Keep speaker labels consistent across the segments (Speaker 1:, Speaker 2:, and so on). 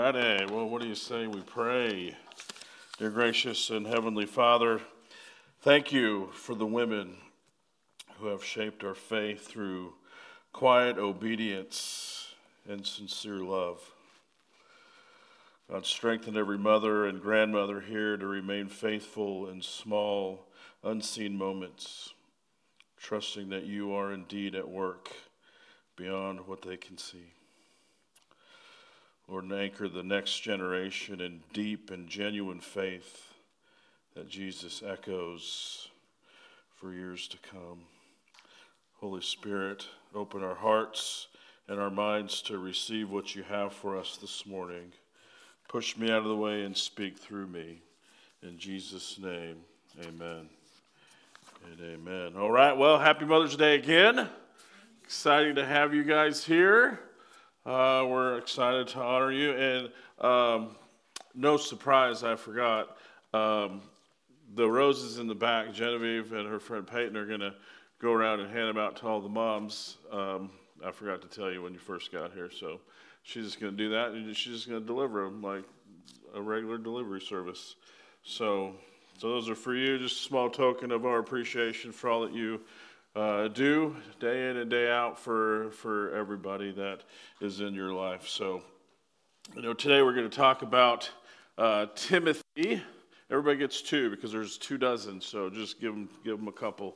Speaker 1: righty. Well, what do you say we pray? Dear gracious and heavenly Father, thank you for the women who have shaped our faith through quiet obedience and sincere love. God, strengthen every mother and grandmother here to remain faithful in small, unseen moments, trusting that you are indeed at work beyond what they can see. Lord, and anchor the next generation in deep and genuine faith that Jesus echoes for years to come. Holy Spirit, open our hearts and our minds to receive what you have for us this morning. Push me out of the way and speak through me. In Jesus' name, amen and amen. All right, well, happy Mother's Day again. Exciting to have you guys here. We're excited to honor you, and no surprise, I forgot, the roses in the back, Genevieve and her friend Peyton are going to go around and hand them out to all the moms. I forgot to tell you when you first got here, so she's just going to do that, and she's just going to deliver them like a regular delivery service. So those are for you, just a small token of our appreciation for all that you do day in and day out for everybody that is in your life. So, today we're going to talk about Timothy. Everybody gets two because there's 24, so just give them a couple.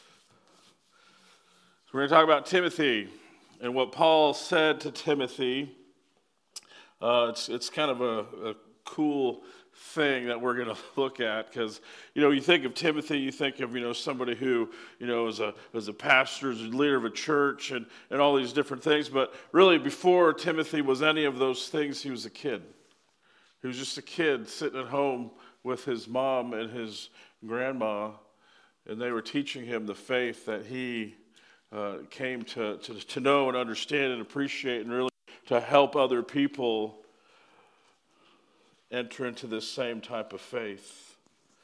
Speaker 1: So we're going to talk about Timothy and what Paul said to Timothy. It's kind of a cool thing that we're going to look at because, you think of Timothy, you think of, somebody who, is a pastor, is a leader of a church and all these different things. But really before Timothy was any of those things, he was a kid. He was just a kid sitting at home with his mom and his grandma, and they were teaching him the faith that he came to know and understand and appreciate and really to help other people enter into this same type of faith.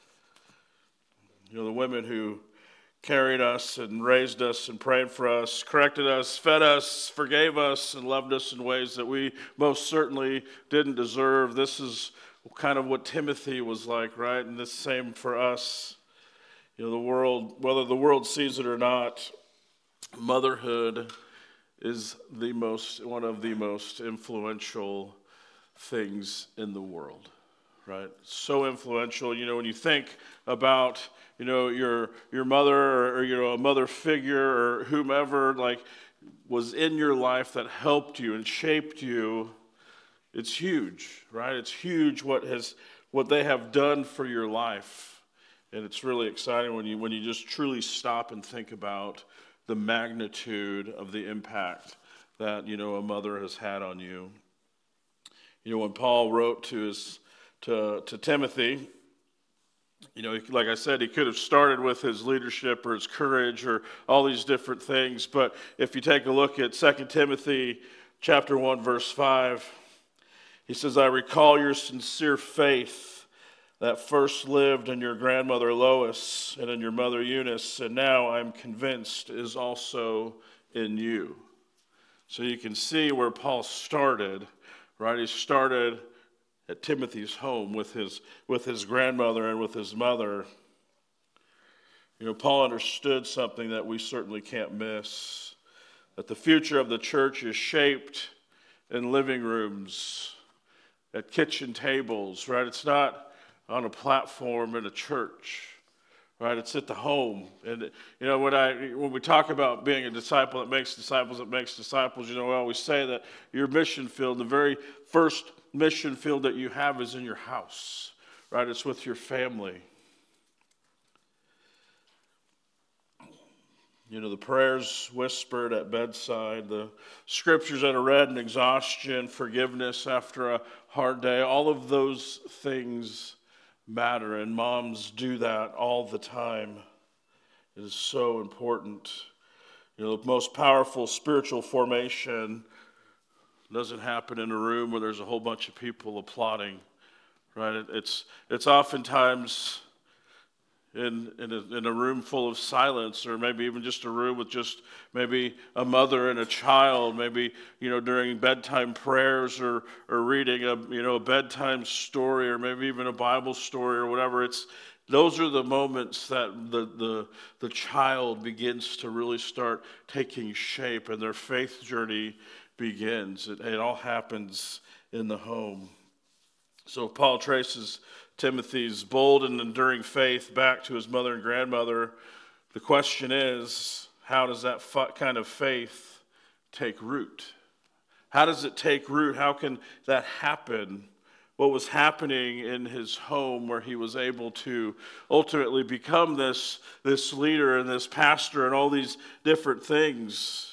Speaker 1: The women who carried us and raised us and prayed for us, corrected us, fed us, forgave us, and loved us in ways that we most certainly didn't deserve. This is kind of what Timothy was like, right? And the same for us. The world, whether the world sees it or not, motherhood is one of the most influential things in the world, right? So influential. When you think about, your mother or a mother figure or whomever was in your life that helped you and shaped you, it's huge, right? It's huge what they have done for your life, and it's really exciting when you just truly stop and think about the magnitude of the impact that a mother has had on you. When Paul wrote to Timothy, like I said, he could have started with his leadership or his courage or all these different things. But if you take a look at 2 Timothy chapter 1, verse 5, he says, I recall your sincere faith that first lived in your grandmother Lois and in your mother Eunice, and now I'm convinced is also in you. So you can see where Paul started. Right, he started at Timothy's home with his grandmother and with his mother. Paul understood something that we certainly can't miss, that the future of the church is shaped in living rooms, at kitchen tables, right? It's not on a platform in a church, right? It's at the home. And, when we talk about being a disciple that makes disciples, we always say that your mission field, the very first mission field that you have is in your house, right? It's with your family. The prayers whispered at bedside, the scriptures that are read in exhaustion, forgiveness after a hard day, all of those things matter, and moms do that all the time. It is so important. The most powerful spiritual formation doesn't happen in a room where there's a whole bunch of people applauding, right? It's oftentimes in a room full of silence, or maybe even just a room with just maybe a mother and a child, maybe, during bedtime prayers, or reading a bedtime story, or maybe even a Bible story or whatever. Those are the moments that the child begins to really start taking shape, and their faith journey begins. It all happens in the home. So Paul traces Timothy's bold and enduring faith back to his mother and grandmother. The question is, how does that kind of faith take root? How does it take root? How can that happen? What was happening in his home, where he was able to ultimately become this leader and this pastor and all these different things?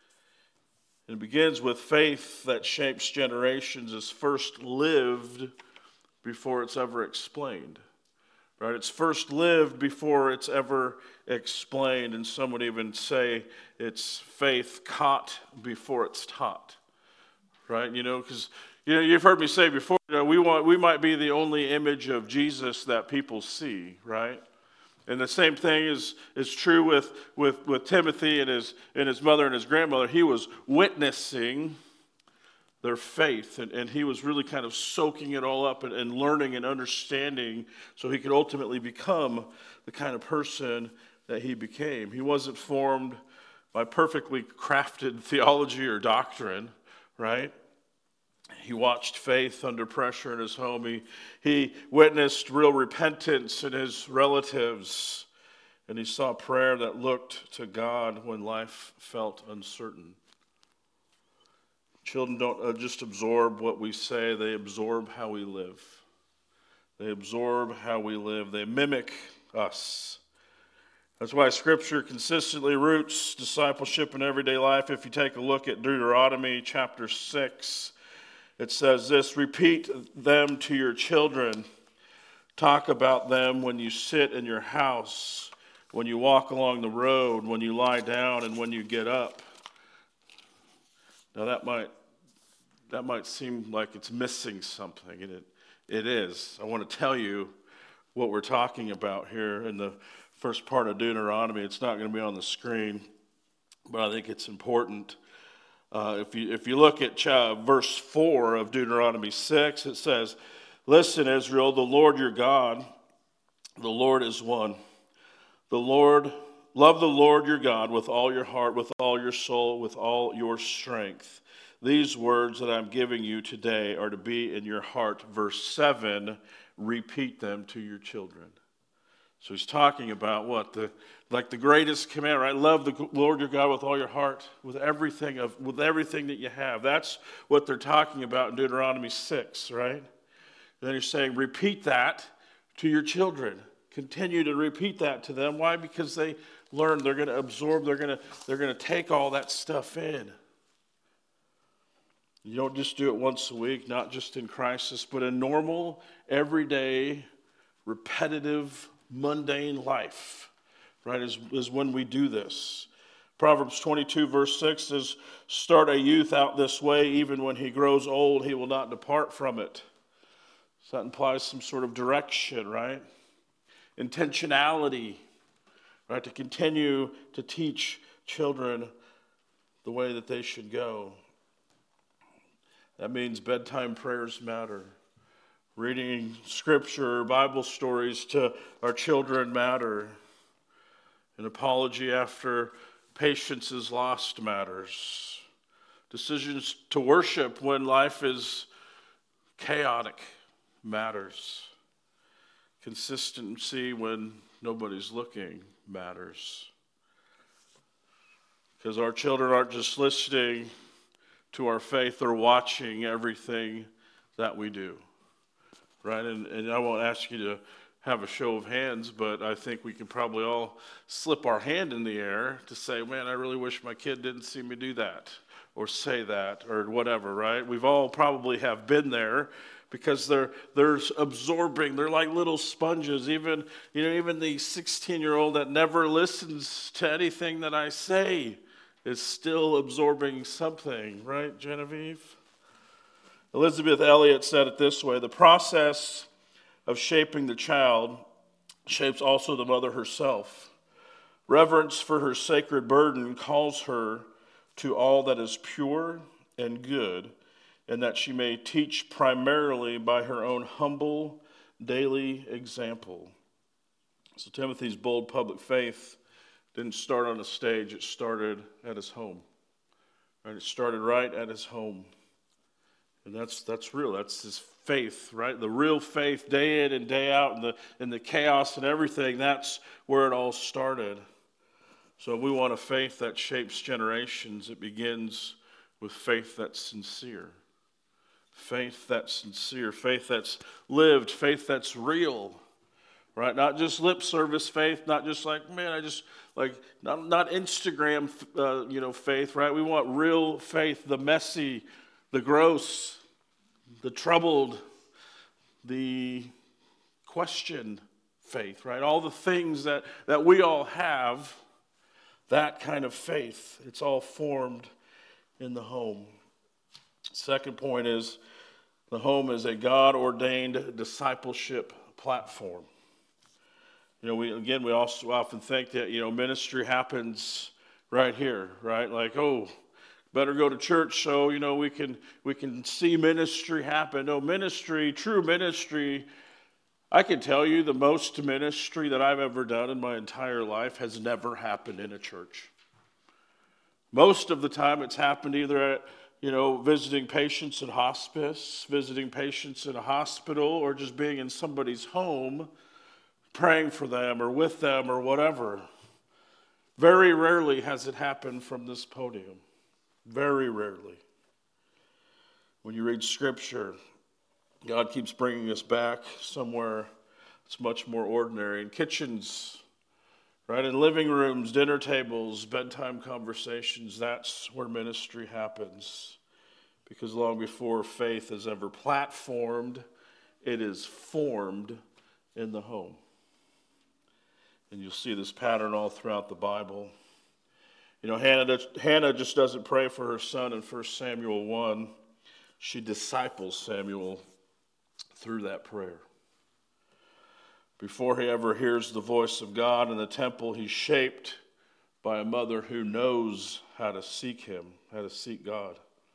Speaker 1: It begins with faith that shapes generations, is first lived before it's ever explained. Right? It's first lived before it's ever explained, and some would even say it's faith caught before it's taught. Right? Because you've heard me say before, we might be the only image of Jesus that people see, right? And the same thing is true with Timothy and his mother and his grandmother. He was witnessing their faith, and he was really kind of soaking it all up and learning and understanding, so he could ultimately become the kind of person that he became. He wasn't formed by perfectly crafted theology or doctrine, right? He watched faith under pressure in his home. He witnessed real repentance in his relatives, and he saw prayer that looked to God when life felt uncertain. Children don't just absorb what we say, they absorb how we live. They absorb how we live. They mimic us. That's why Scripture consistently roots discipleship in everyday life. If you take a look at Deuteronomy chapter 6, it says this: repeat them to your children. Talk about them when you sit in your house, when you walk along the road, when you lie down, and when you get up. Now that might seem like it's missing something, and it is. I want to tell you what we're talking about here in the first part of Deuteronomy. It's not going to be on the screen, but I think it's important. If you look at verse 4 of Deuteronomy 6, it says, "Listen, Israel, the Lord your God, the Lord is one. Love the Lord your God with all your heart, with all your soul, with all your strength. These words that I'm giving you today are to be in your heart." Verse 7, repeat them to your children. So he's talking about what? The greatest command, right? Love the Lord your God with all your heart, with everything that you have. That's what they're talking about in Deuteronomy 6, right? And then he's saying, repeat that to your children. Continue to repeat that to them. Why? Because they learn, they're going to absorb, they're going to take all that stuff in. You don't just do it once a week, not just in crisis, but in normal, everyday, repetitive, mundane life, right, is when we do this. Proverbs 22, verse 6 says, "Start a youth out this way, even when he grows old, he will not depart from it." So that implies some sort of direction, right? Intentionality, right, to continue to teach children the way that they should go. That means bedtime prayers matter. Reading scripture, Bible stories to our children matter. An apology after patience is lost matters. Decisions to worship when life is chaotic matters. Consistency when nobody's looking matters. Because our children aren't just listening to our faith, they're watching everything that we do. Right? And I won't ask you to have a show of hands, but I think we can probably all slip our hand in the air to say, man, I really wish my kid didn't see me do that or say that or whatever, right? We've all probably have been there because they're absorbing. They're like little sponges. Even the 16-year-old that never listens to anything that I say is still absorbing something, right, Genevieve? Elizabeth Elliot said it this way: the process of shaping the child shapes also the mother herself. Reverence for her sacred burden calls her to all that is pure and good, and that she may teach primarily by her own humble daily example. So Timothy's bold public faith didn't start on a stage, it started at his home. Right? It started right at his home. And that's real. That's his faith, right? The real faith, day in and day out, in the chaos and everything. That's where it all started. So if we want a faith that shapes generations, it begins with faith that's sincere. Faith that's sincere. Faith that's lived. Faith that's real. Right? Not just lip service faith. Not just like, man, I just like not Instagram, faith. Right? We want real faith. The messy, the gross, the troubled, the questioned faith, right? All the things that we all have, that kind of faith, it's all formed in the home. Second point is the home is a God-ordained discipleship platform. We also often think that, ministry happens right here, right? Like, better go to church so we can see ministry happen. No, ministry, true ministry, I can tell you the most ministry that I've ever done in my entire life has never happened in a church. Most of the time it's happened either at visiting patients in hospice, visiting patients in a hospital, or just being in somebody's home, praying for them or with them or whatever. Very rarely has it happened from this podium. Very rarely. When you read Scripture, God keeps bringing us back somewhere that's much more ordinary. In kitchens, right? In living rooms, dinner tables, bedtime conversations, that's where ministry happens. Because long before faith is ever platformed, it is formed in the home. And you'll see this pattern all throughout the Bible. Hannah just doesn't pray for her son in 1 Samuel 1. She disciples Samuel through that prayer. Before he ever hears the voice of God in the temple, he's shaped by a mother who knows how to seek him, how to seek God.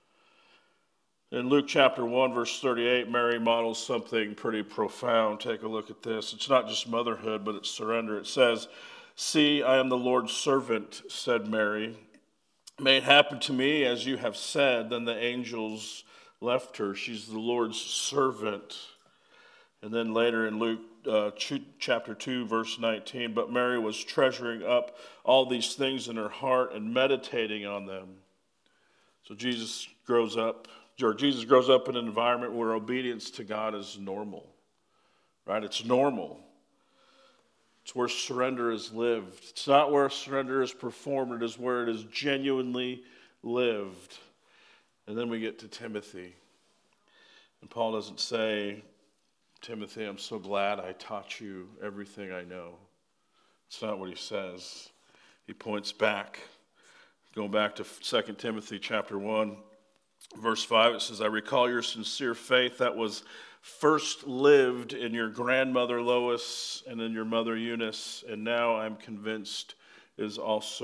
Speaker 1: In Luke chapter 1, verse 38, Mary models something pretty profound. Take a look at this. It's not just motherhood, but it's surrender. It says, "See, I am the Lord's servant," said Mary. "May it happen to me as you have said." Then the angels left her. She's the Lord's servant. And then later in Luke chapter 2, verse 19, "But Mary was treasuring up all these things in her heart and meditating on them." So Jesus grows up in an environment where obedience to God is normal, right? It's normal. It's where surrender is lived. It's not where surrender is performed. It is where it is genuinely lived. And then we get to Timothy. And Paul doesn't say, "Timothy, I'm so glad I taught you everything I know." It's not what he says. He points back. Going back to 2 Timothy chapter 1, verse 5, it says, "I recall your sincere faith that was first lived in your grandmother Lois and in your mother Eunice, and now I'm convinced is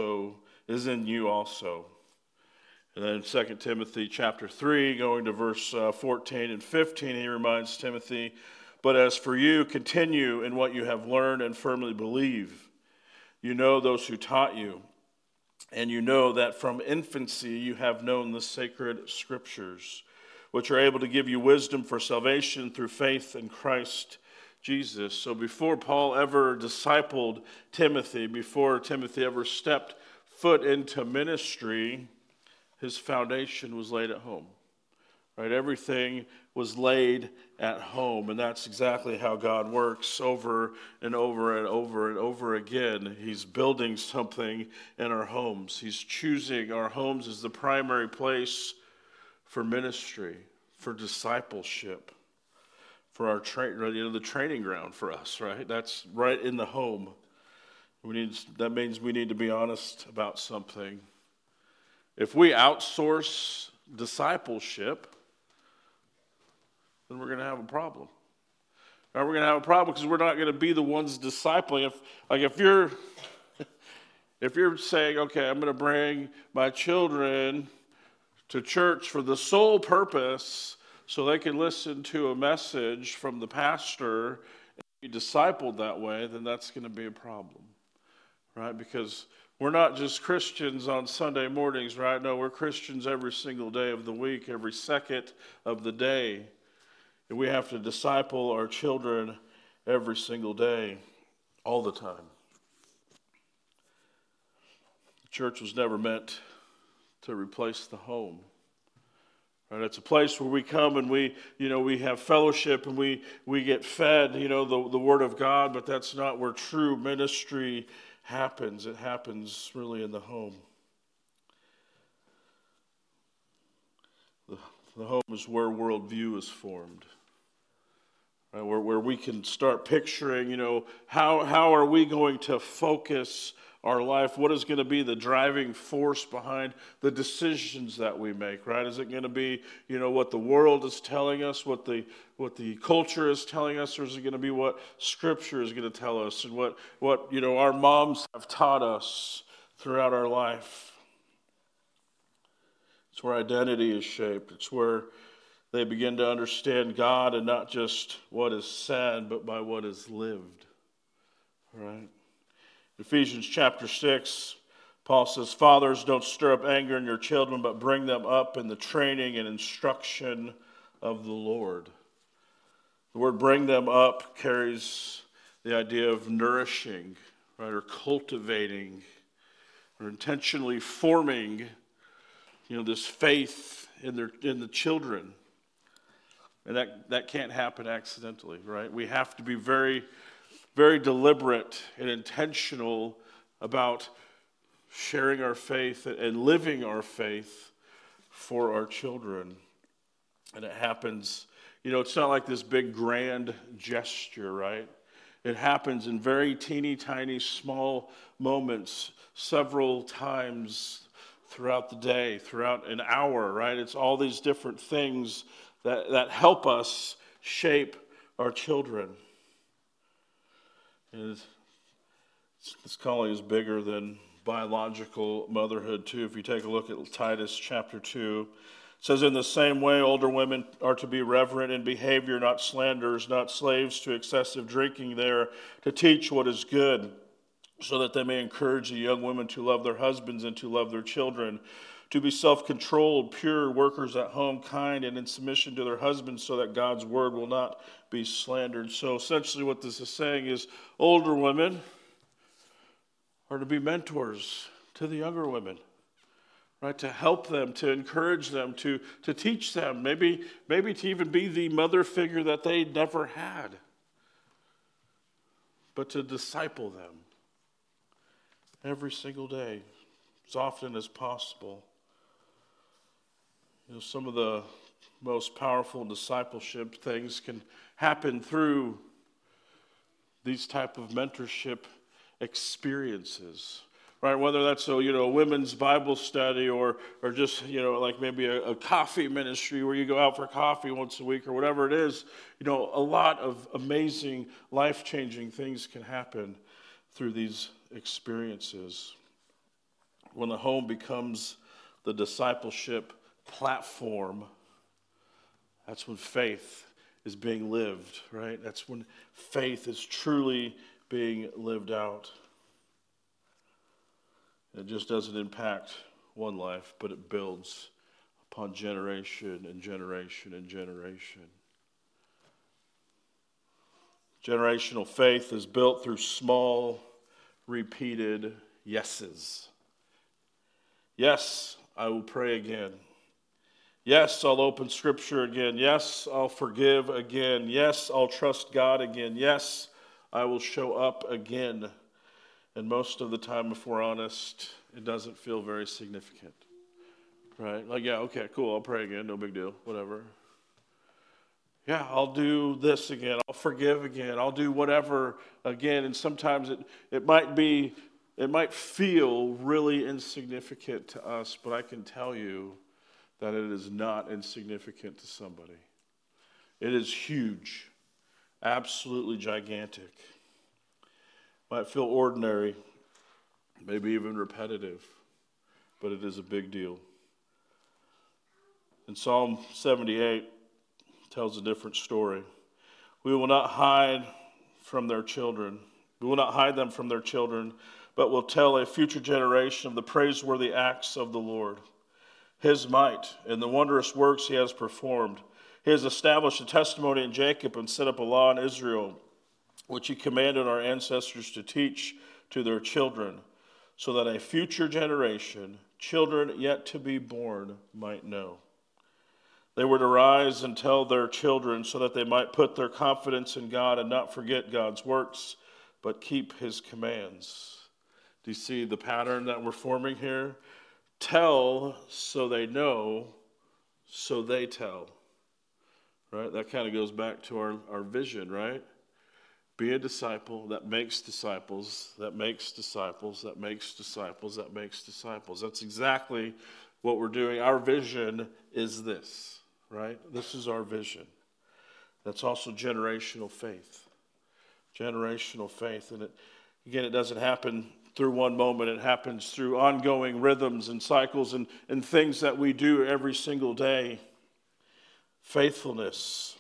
Speaker 1: in you also." And then 2 Timothy chapter 3, going to verse 14 and 15, he reminds Timothy, "But as for you, continue in what you have learned and firmly believe. You know those who taught you, and you know that from infancy you have known the sacred scriptures, which are able to give you wisdom for salvation through faith in Christ Jesus." So before Paul ever discipled Timothy, before Timothy ever stepped foot into ministry, his foundation was laid at home. Right? Everything was laid at home, and that's exactly how God works over and over and over and over again. He's building something in our homes. He's choosing our homes as the primary place for ministry, for discipleship, for our the training ground for us, right? That's right in the home. That means we need to be honest about something. If we outsource discipleship, then we're going to have a problem. We're going to have a problem because we're not going to be the ones discipling. If you're saying, okay, I'm going to bring my children to church for the sole purpose so they can listen to a message from the pastor and be discipled that way, then that's going to be a problem, right? Because we're not just Christians on Sunday mornings, right? No, we're Christians every single day of the week, every second of the day. And we have to disciple our children every single day, all the time. The church was never meant to replace the home. Right? It's a place where we come and we have fellowship and we get fed, the Word of God, but that's not where true ministry happens. It happens really in the home. The home is where worldview is formed. Right? Where we can start picturing, how are we going to focus our life? What is going to be the driving force behind the decisions that we make, right? Is it going to be, what the world is telling us, what the culture is telling us, or is it going to be what Scripture is going to tell us and what our moms have taught us throughout our life? It's where identity is shaped. It's where they begin to understand God and not just what is said, but by what is lived, right? Ephesians chapter 6, Paul says, "Fathers, don't stir up anger in your children, but bring them up in the training and instruction of the Lord." The word "bring them up" carries the idea of nourishing, right, or cultivating, or intentionally forming, this faith in the children. And that can't happen accidentally, right? We have to be very, very deliberate and intentional about sharing our faith and living our faith for our children. And it happens, it's not like this big grand gesture, right? It happens in very teeny tiny small moments several times throughout the day, throughout an hour, right? It's all these different things that help us shape our children. And this calling is bigger than biological motherhood, too. If you take a look at Titus chapter 2, it says, "In the same way, older women are to be reverent in behavior, not slanderers, not slaves to excessive drinking. They are to teach what is good, so that they may encourage the young women to love their husbands and to love their children, to be self-controlled, pure, workers at home, kind, and in submission to their husbands, so that God's word will not be slandered." So essentially what this is saying is older women are to be mentors to the younger women, right? To help them, to encourage them, to teach them, maybe to even be the mother figure that they never had, but to disciple them every single day, as often as possible. Some of the most powerful discipleship things can happen through these type of mentorship experiences, right? Whether that's a women's Bible study or just like maybe a coffee ministry where you go out for coffee once a week or whatever it is. A lot of amazing, life-changing things can happen through these experiences. When the home becomes the discipleship platform, that's when faith is being lived, right? That's when faith is truly being lived out. It just doesn't impact one life, but it builds upon generation and generation and generation. Generational faith is built through small, repeated yeses. Yes, I will pray again. Yes, I'll open Scripture again. Yes, I'll forgive again. Yes, I'll trust God again. Yes, I will show up again. And most of the time, if we're honest, it doesn't feel very significant, right? Like, yeah, okay, cool, I'll pray again, no big deal, whatever. Yeah, I'll do this again. I'll forgive again. I'll do whatever again. And sometimes it might feel really insignificant to us, but I can tell you that it is not insignificant to somebody. It is huge. absolutely gigantic. Might feel ordinary, maybe even repetitive, but it is a big deal. And Psalm 78 tells a different story. We will not hide from their children. We will not hide them from their children, but will tell a future generation of the praiseworthy acts of the Lord, his might, and the wondrous works he has performed. He has established a testimony in Jacob and set up a law in Israel, which he commanded our ancestors to teach to their children, so that a future generation, children yet to be born, might know. They were to rise and tell their children so that they might put their confidence in God and not forget God's works, but keep his commands. Do you see the pattern that we're forming here? Tell so they know, so they tell. Right? That kind of goes back to our vision, right? Be a disciple that makes disciples, that makes disciples, that makes disciples, that makes disciples. That's exactly what we're doing. Our vision is this, right? This is our vision. That's also generational faith. Generational faith. And it doesn't happen through one moment. It happens through ongoing rhythms and cycles and things that we do every single day. Faithfulness.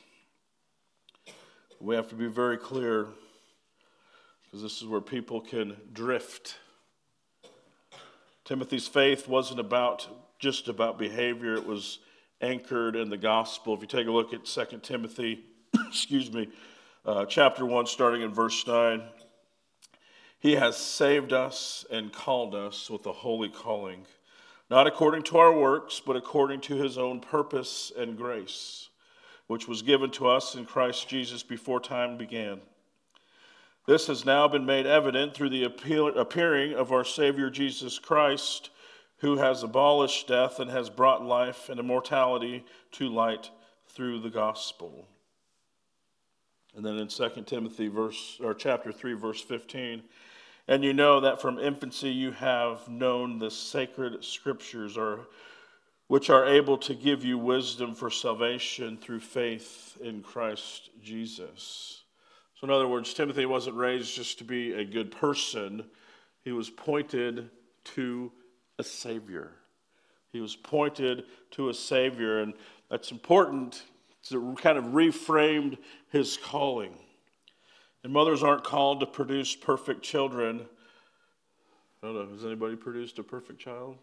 Speaker 1: We have to be very clear, because this is where people can drift. Timothy's faith wasn't just about behavior. It was anchored in the gospel. If you take a look at 2 Timothy, chapter 1, starting in verse 9, he has saved us and called us with a holy calling, not according to our works, but according to his own purpose and grace, which was given to us in Christ Jesus before time began. This has now been made evident through the appearing of our Savior Jesus Christ, who has abolished death and has brought life and immortality to light through the gospel. And then in 2 Timothy chapter 3, verse 15, and you know that from infancy you have known the sacred scriptures, which are able to give you wisdom for salvation through faith in Christ Jesus. So in other words, Timothy wasn't raised just to be a good person. He was pointed to a Savior. He was pointed to a Savior, and that's important. It kind of reframed his calling. And mothers aren't called to produce perfect children. I don't know, has anybody produced a perfect child?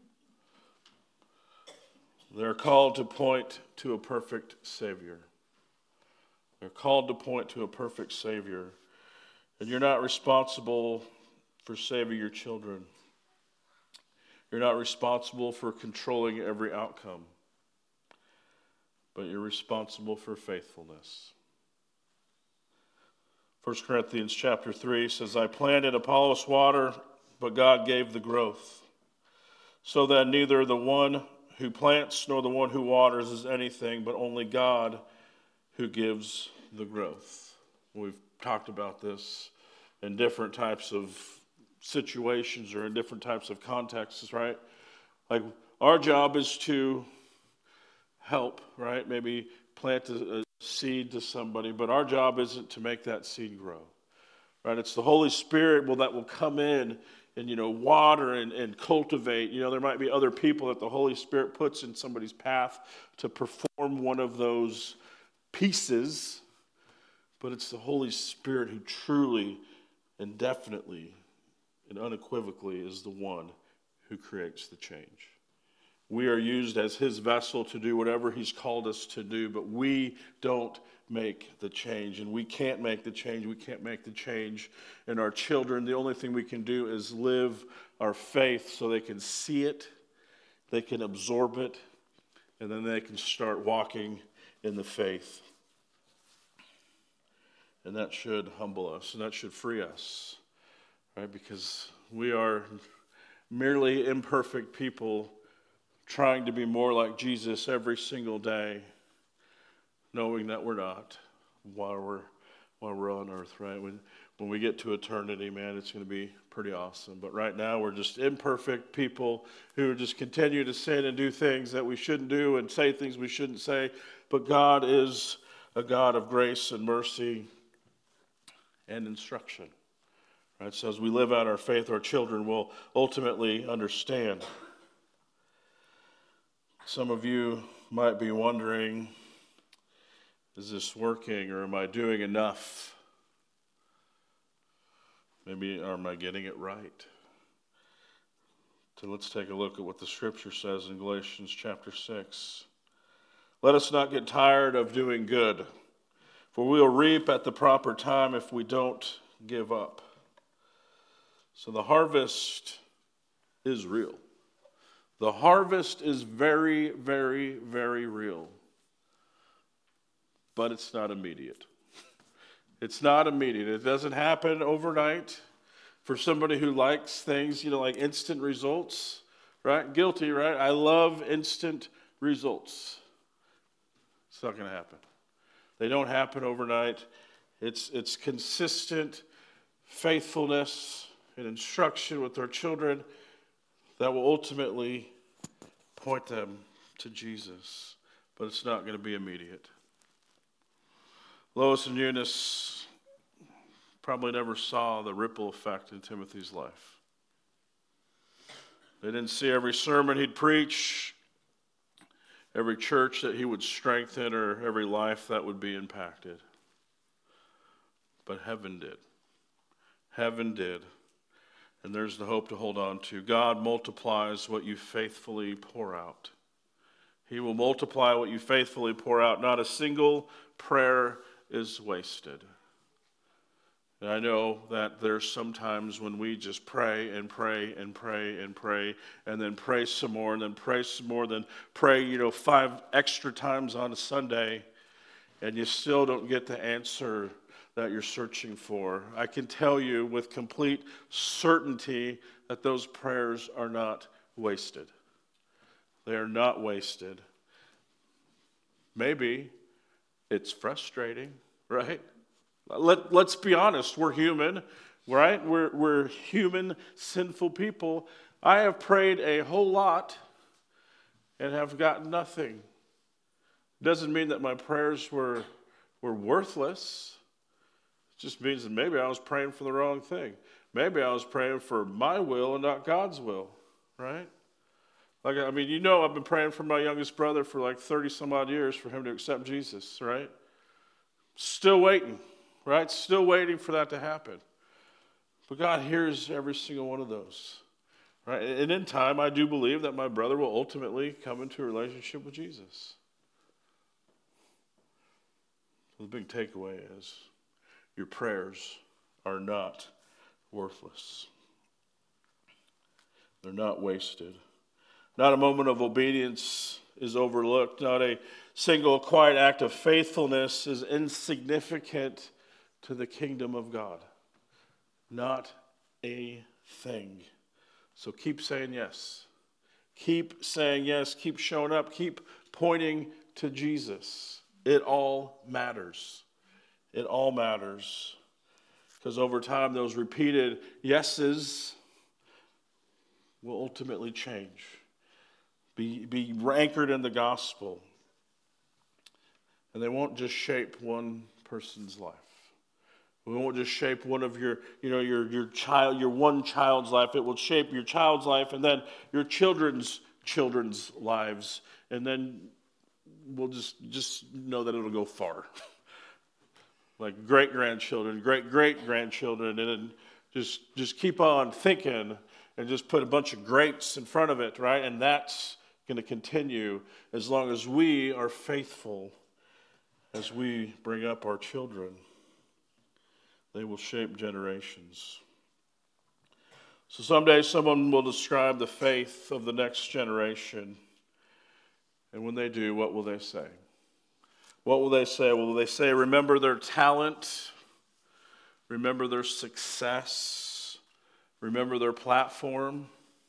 Speaker 1: They're called to point to a perfect Savior. They're called to point to a perfect Savior. And you're not responsible for saving your children. You're not responsible for controlling every outcome. But you're responsible for faithfulness. 1 Corinthians chapter 3 says, I planted, Apollos water, but God gave the growth. So that neither the one who plants nor the one who waters is anything, but only God who gives the growth. We've talked about this in different types of situations or in different types of contexts, right? Like our job is to help, right? Maybe plant a seed to somebody, but our job isn't to make that seed grow, right? It's the Holy Spirit that will come in and, water and cultivate. There might be other people that the Holy Spirit puts in somebody's path to perform one of those pieces, but it's the Holy Spirit who truly and definitely and unequivocally is the one who creates the change. We are used as his vessel to do whatever he's called us to do, but we don't make the change, and we can't make the change. We can't make the change in our children. The only thing we can do is live our faith so they can see it, they can absorb it, and then they can start walking in the faith. And that should humble us, and that should free us, right? Because we are merely imperfect people trying to be more like Jesus every single day, knowing that we're not while we're on earth, right? When we get to eternity, man, it's going to be pretty awesome. But right now, we're just imperfect people who just continue to sin and do things that we shouldn't do and say things we shouldn't say. But God is a God of grace and mercy and instruction. Right? So as we live out our faith, our children will ultimately understand. Some of you might be wondering, is this working, or am I doing enough? Maybe, or am I getting it right? So let's take a look at what the scripture says in Galatians chapter 6. Let us not get tired of doing good, for we will reap at the proper time if we don't give up. So the harvest is real. The harvest is very, very, very real. But it's not immediate. It's not immediate. It doesn't happen overnight. For somebody who likes things, like instant results, right? Guilty, right? I love instant results. It's not going to happen. They don't happen overnight. It's consistent faithfulness and instruction with our children that will ultimately point them to Jesus. But it's not going to be immediate. Lois and Eunice probably never saw the ripple effect in Timothy's life. They didn't see every sermon he'd preach, every church that he would strengthen, or every life that would be impacted. But heaven did. Heaven did. And there's the hope to hold on to. God multiplies what you faithfully pour out. He will multiply what you faithfully pour out. Not a single prayer is wasted. And I know that there's sometimes when we just pray and pray and pray and pray and then pray some more and then pray some more, then pray, 5 extra times on a Sunday, and you still don't get the answer that you're searching for. I can tell you with complete certainty that those prayers are not wasted. They are not wasted. Maybe it's frustrating, right? Let's be honest. We're human, right? We're human, sinful people. I have prayed a whole lot and have gotten nothing. Doesn't mean that my prayers were worthless. It just means that maybe I was praying for the wrong thing. Maybe I was praying for my will and not God's will, right? I've been praying for my youngest brother for like 30 some odd years for him to accept Jesus, right? Still waiting, right? Still waiting for that to happen. But God hears every single one of those, right? And in time, I do believe that my brother will ultimately come into a relationship with Jesus. The big takeaway is your prayers are not worthless. They're not wasted. Not a moment of obedience is overlooked. Not a single quiet act of faithfulness is insignificant to the kingdom of God. Not a thing. So keep saying yes. Keep saying yes. Keep showing up. Keep pointing to Jesus. It all matters. It all matters. Because over time, those repeated yeses will ultimately change. Be anchored in the gospel. And they won't just shape one person's life. We won't just shape one of your one child's life. It will shape your child's life and then your children's lives. And then we'll just know that it'll go far. Like great-grandchildren, great-great-grandchildren, and then just keep on thinking and just put a bunch of greats in front of it, right? And that's going to continue as long as we are faithful as we bring up our children. They will shape generations. So someday someone will describe the faith of the next generation. And when they do, what will they say? What will they say? Will they say, remember their talent? Remember their success? Remember their platform?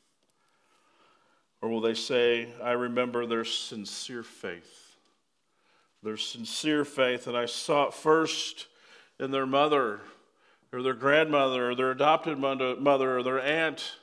Speaker 1: Or will they say, I remember their sincere faith? Their sincere faith, and I saw it first in their mother, or their grandmother, or their adopted mother, or their aunt.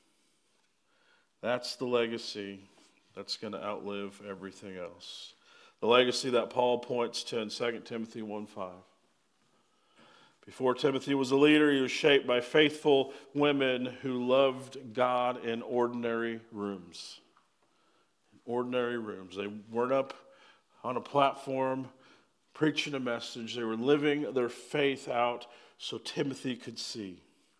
Speaker 1: That's the legacy that's going to outlive everything else. The legacy that Paul points to in 2 Timothy 1:5. Before Timothy was a leader, he was shaped by faithful women who loved God in ordinary rooms. Ordinary rooms. They weren't up on a platform preaching a message. They were living their faith out so Timothy could see.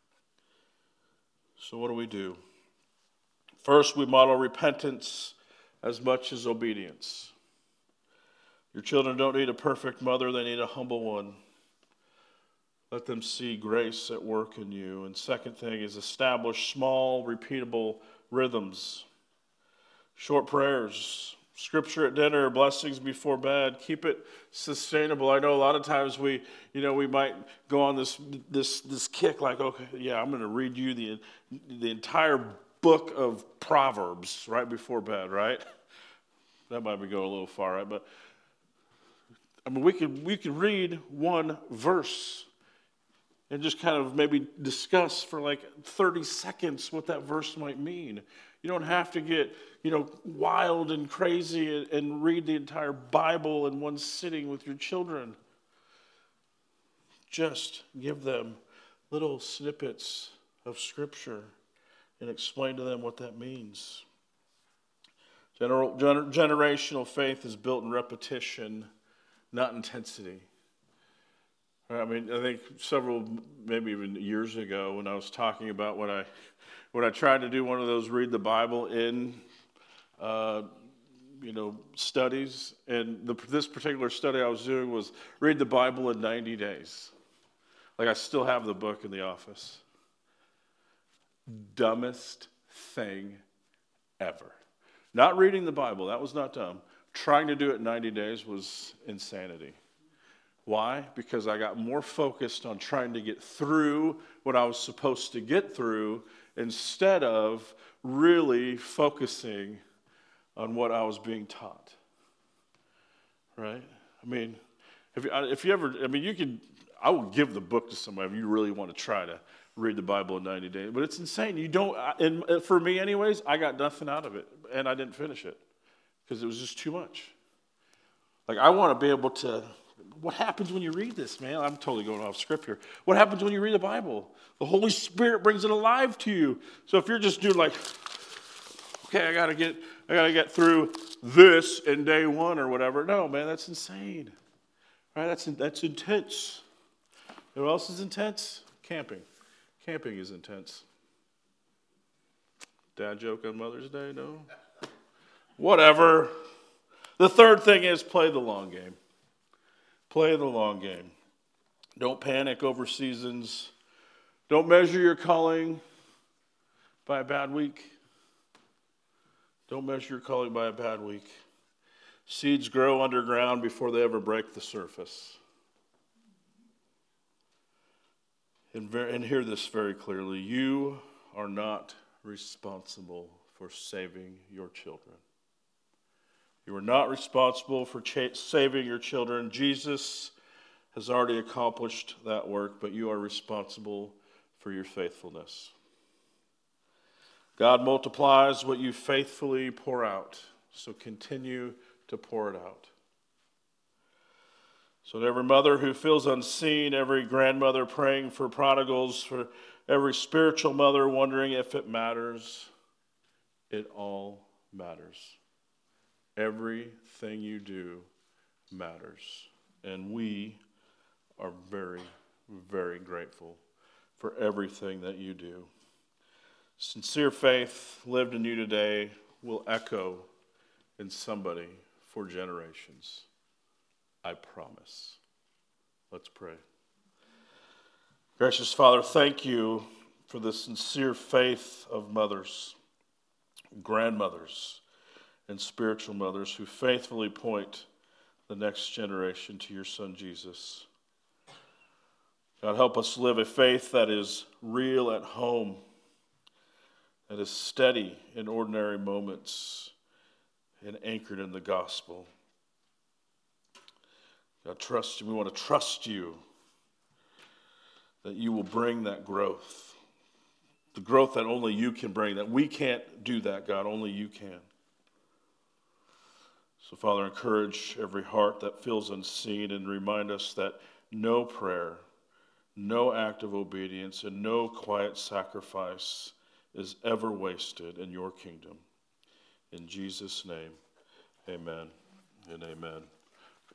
Speaker 1: So what do? First, we model repentance as much as obedience. Your children don't need a perfect mother, they need a humble one. Let them see grace at work in you. And second thing is establish small, repeatable rhythms. Short prayers, scripture at dinner, blessings before bed. Keep it sustainable. I know a lot of times we might go on this kick like, okay, yeah, I'm going to read you the entire book of Proverbs right before bed, right? That might be going a little far, right? But I mean, we could read one verse and just kind of maybe discuss for like 30 seconds what that verse might mean. You don't have to get, wild and crazy and read the entire Bible in one sitting with your children. Just give them little snippets of Scripture and explain to them what that means. Generational faith is built in repetition, not intensity. I mean, I think several, maybe even years ago, when I was talking about when I tried to do one of those read the Bible in, studies, and this particular study I was doing was read the Bible in 90 days. Like I still have the book in the office. Dumbest thing ever. Not reading the Bible, that was not dumb. Trying to do it in 90 days was insanity. Why? Because I got more focused on trying to get through what I was supposed to get through instead of really focusing on what I was being taught. Right? I mean, if you ever, I will give the book to somebody if you really want to try to read the Bible in 90 days. But it's insane. You don't, and for me anyways, I got nothing out of it. And I didn't finish it because it was just too much. Like I want to be able to, what happens when you read this, man? I'm totally going off script here. What happens when you read the Bible? The Holy Spirit brings it alive to you. So if you're just doing like, okay, I gotta get through this in day one or whatever. No, man, that's insane. Right? That's intense. You know what else is intense? Camping. Camping is intense. Dad joke on Mother's Day? No? Whatever. The third thing is play the long game. Play the long game. Don't panic over seasons. Don't measure your calling by a bad week. Don't measure your calling by a bad week. Seeds grow underground before they ever break the surface. And hear this very clearly. You are not responsible for saving your children. You are not responsible for saving your children. Jesus has already accomplished that work, but you are responsible for your faithfulness. God multiplies what you faithfully pour out, so continue to pour it out. So to every mother who feels unseen, every grandmother praying for prodigals, for every spiritual mother wondering if it matters, it all matters. Everything you do matters. And we are very, very grateful for everything that you do. Sincere faith lived in you today will echo in somebody for generations. I promise. Let's pray. Gracious Father, thank you for the sincere faith of mothers, grandmothers, and spiritual mothers who faithfully point the next generation to your Son, Jesus. God, help us live a faith that is real at home, that is steady in ordinary moments, and anchored in the gospel. God, we want to trust you that you will bring that growth. The growth that only you can bring, that we can't do that, God, only you can. So, Father, encourage every heart that feels unseen and remind us that no prayer, no act of obedience, and no quiet sacrifice is ever wasted in your kingdom. In Jesus' name, amen and amen.